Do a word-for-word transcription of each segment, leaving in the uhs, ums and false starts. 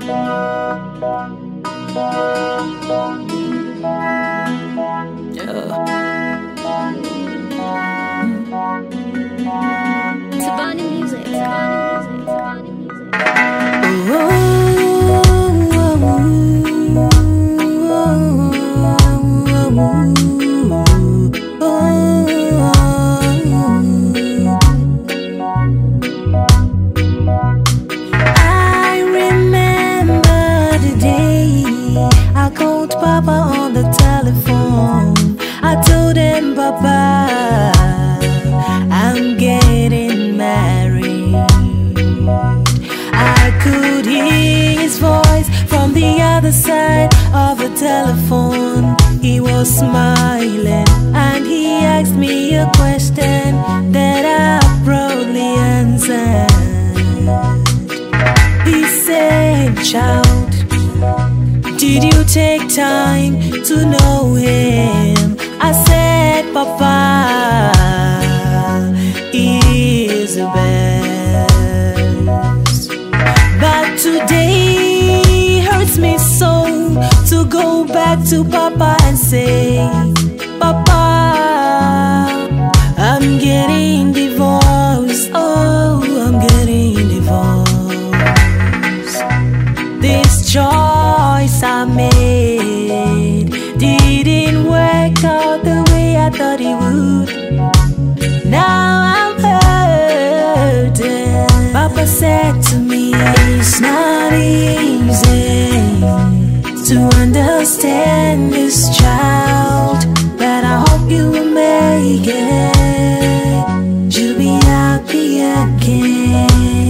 Savannah music, Savannah music, Savannah music. I remember the day I called Papa on the telephone. I told him, Papa, I'm getting married. I could hear his voice from the other side of the telephone. He was smiling and he asked me a question that I proudly answered. He said, child, did you take time to know him? I said, Papa, he is the best. But today hurts me so to go back to Papa and say, Papa, I'm getting divorced. Oh, I'm getting divorced. This choice I made didn't work out the way I thought it would. Now I'm hurting. Papa said to me, it's not easy to understand this child, but I hope you will make it. You'll be happy again.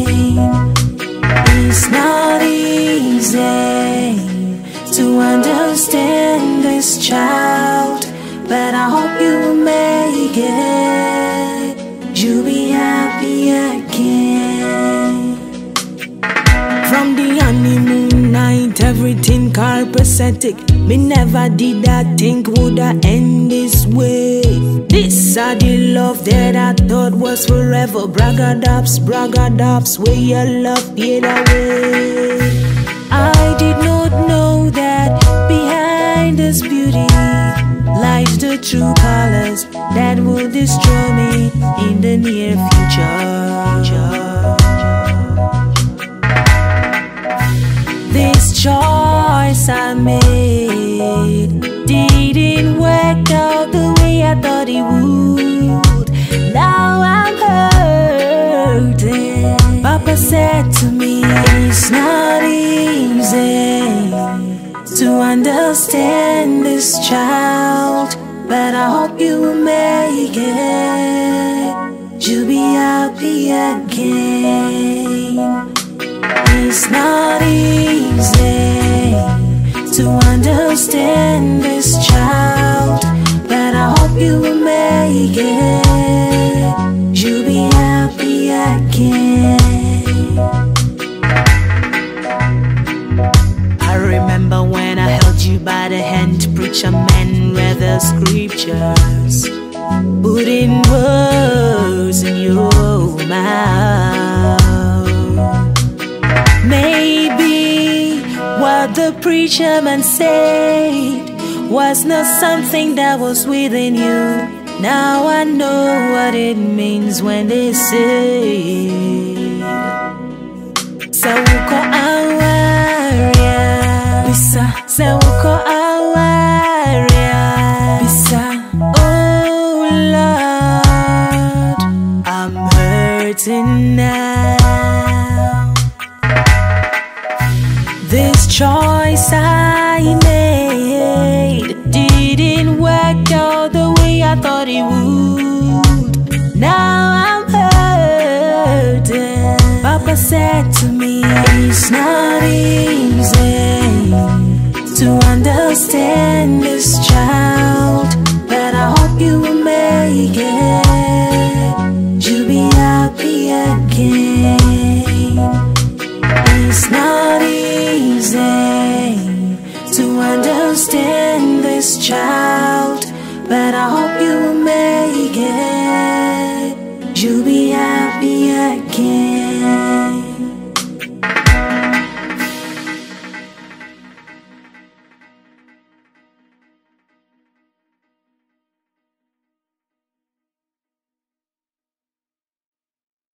It's not easy to understand this child, but I hope you will make it. You'll be happy again. From the honeymoon night, everything copacetic. Me never did I think would I end this way. This are the love that I thought was forever. Bragadaps, bragadaps, where your love fade away. I did not know that behind this beauty lies the true colors that will destroy me in the near future. This choice I made didn't work out the way I thought it would. Now I'm hurting. Papa said to me, it's not easy to understand this child, but I hope you will make it. You'll be happy again. It's not easy to understand this child, but I hope you will make it. You'll be happy again. I remember when I held you by the hand, preacher man read the scriptures, putting words in your mouth. Maybe what the preacher man said was not something that was within you. Now I know what it means when they say Sawuko awaria Bisa Sawuko awaria Bisa. Oh Lord, I'm hurting now. This choice I made didn't work out the way I thought it would. Now I'm hurting. Papa said to me, it's not easy to understand this child, but I hope you will make it. You'll be happy again. It's not easy to understand this child, but I hope you will